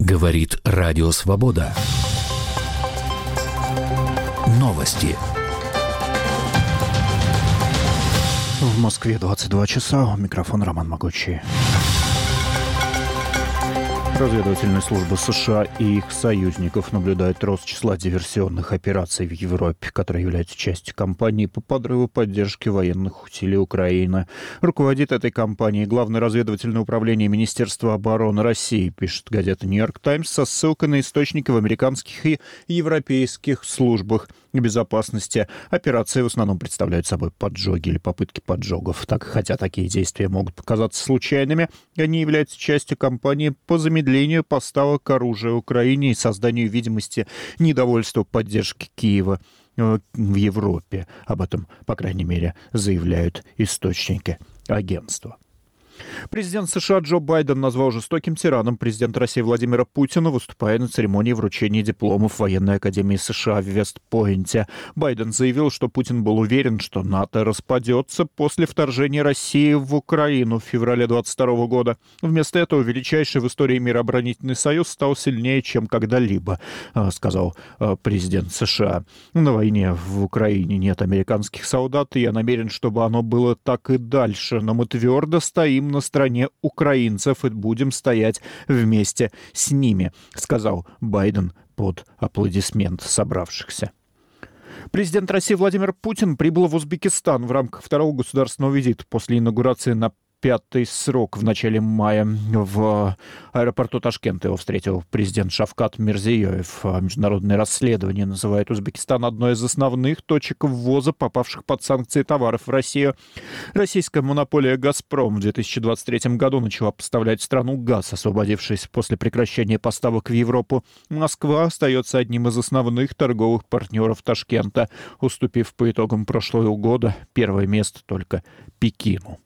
Говорит Радио Свобода. Новости. В Москве 22 часа. У микрофона Роман Могучий. Разведывательные службы США и их союзников наблюдают рост числа диверсионных операций в Европе, которые являются частью кампании по подрыву поддержки военных усилий Украины. Руководит этой кампанией Главное разведывательное управление Министерства обороны России, пишет газета «Нью-Йорк Таймс» со ссылкой на источники в американских и европейских службах безопасности. Операции в основном представляют собой поджоги или попытки поджогов. Хотя такие действия могут показаться случайными, они являются частью кампании по замедлению поставок оружия Украине и созданию видимости недовольства поддержки Киева в Европе. Об этом, по крайней мере, заявляют источники агентства. Президент США Джо Байден назвал жестоким тираном президента России Владимира Путина, выступая на церемонии вручения дипломов Военной академии США в Вест-Пойнте. Байден заявил, что Путин был уверен, что НАТО распадется после вторжения России в Украину в феврале 2022 года. Вместо этого величайший в истории мира оборонительный союз стал сильнее, чем когда-либо, сказал президент США. На войне в Украине нет американских солдат, и я намерен, чтобы оно было так и дальше. Но мы твердо стоим на стороне украинцев и будем стоять вместе с ними, сказал Байден под аплодисменты собравшихся. Президент России Владимир Путин прибыл в Узбекистан в рамках второго государственного визита после инаугурации на пятый срок в начале мая в аэропорту Ташкента. Его встретил президент Шавкат Мирзиёев. Международное расследование называет Узбекистан одной из основных точек ввоза попавших под санкции товаров в Россию. Российская монополия «Газпром» в 2023 году начала поставлять в страну газ, освободившись после прекращения поставок в Европу. Москва остается одним из основных торговых партнеров Ташкента, уступив по итогам прошлого года первое место только Пекину.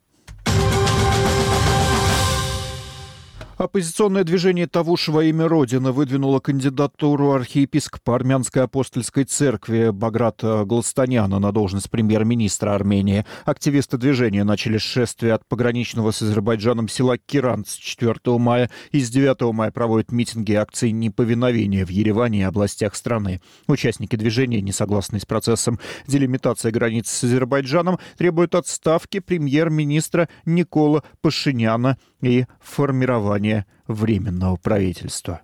Оппозиционное движение «Тавуш во имя Родины» выдвинуло кандидатуру архиепископа Армянской апостольской церкви Баграта Гластаняна на должность премьер-министра Армении. Активисты движения начали шествие от пограничного с Азербайджаном села Киран с 4 мая и с 9 мая проводят митинги и акции неповиновения в Ереване и областях страны. Участники движения, не согласные с процессом делимитации границ с Азербайджаном, требуют отставки премьер-министра Никола Пашиняна и формирования Временного правительства.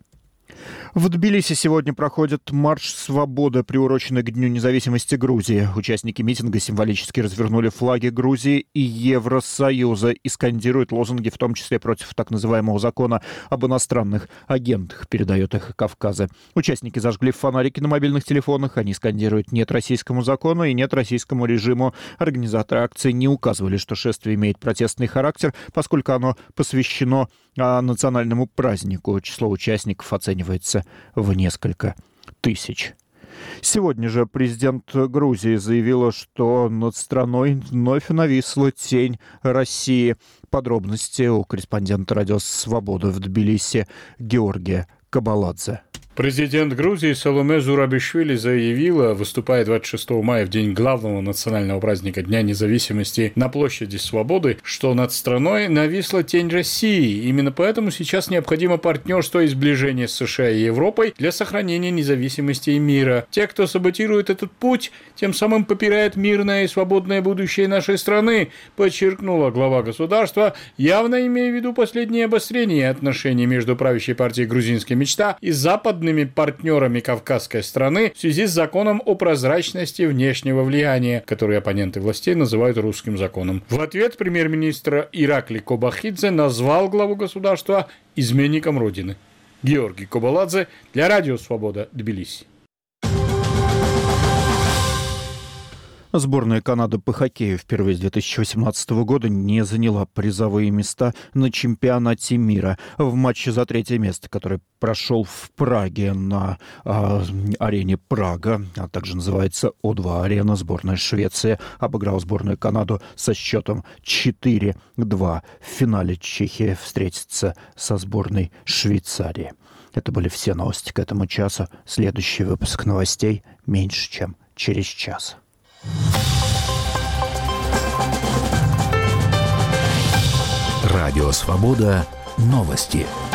В Тбилиси сегодня проходит марш свободы, приуроченный к Дню независимости Грузии. Участники митинга символически развернули флаги Грузии и Евросоюза и скандируют лозунги, в том числе против так называемого закона об иностранных агентах, передает «Эхо Кавказа». Участники зажгли фонарики на мобильных телефонах. Они скандируют «Нет российскому закону» и «Нет российскому режиму». Организаторы акции не указывали, что шествие имеет протестный характер, поскольку оно посвящено национальному празднику. Число участников оценивается в несколько тысяч. Сегодня же президент Грузии заявила, что над страной вновь нависла тень России. Подробности у корреспондента «Радио Свобода» в Тбилиси Георгия Кабаладзе. Президент Грузии Саломе Зурабишвили заявила, выступая 26 мая в день главного национального праздника Дня независимости на площади Свободы, что над страной нависла тень России. Именно поэтому сейчас необходимо партнерство и сближение с США и Европой для сохранения независимости и мира. Те, кто саботирует этот путь, тем самым попирает мирное и свободное будущее нашей страны, подчеркнула глава государства, явно имея в виду последнее обострение отношений между правящей партией «Грузинская мечта» и западными партнерами кавказской страны в связи с законом о прозрачности внешнего влияния, который оппоненты властей называют русским законом. В ответ премьер-министр Иракли Кобахидзе назвал главу государства изменником Родины. Георгий Кабаладзе для Радио Свобода, Тбилиси. Сборная Канады по хоккею впервые с 2018 года не заняла призовые места на чемпионате мира. В матче за третье место, который прошел в Праге на арене Прага, а также называется О2-арена, сборная Швеции обыграла сборную Канаду со счетом 4-2. В финале Чехия встретится со сборной Швейцарии. Это были все новости к этому часу. Следующий выпуск новостей меньше, чем через час. Радио Свобода. Новости.